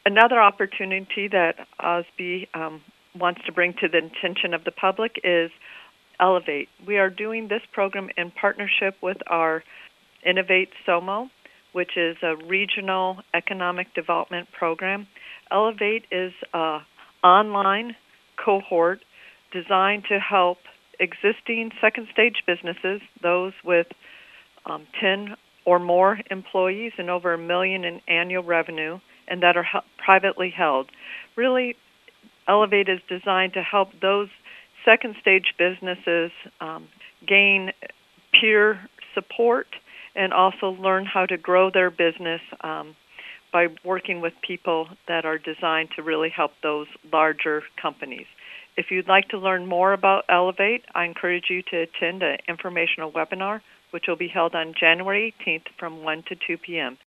Another opportunity that OSB wants to bring to the attention of the public is Elevate. We are doing this program in partnership with our Innovate SOMO, which is a regional economic development program. Elevate is an online cohort designed to help existing second stage businesses, those with 10 or more employees and over $1 million in annual revenue, and that are privately held. Really, Elevate is designed to help those second stage businesses gain peer support and also learn how to grow their business by working with people that are designed to really help those larger companies. If you'd like to learn more about Elevate, I encourage you to attend an informational webinar, which will be held on January 18th from 1 to 2 p.m.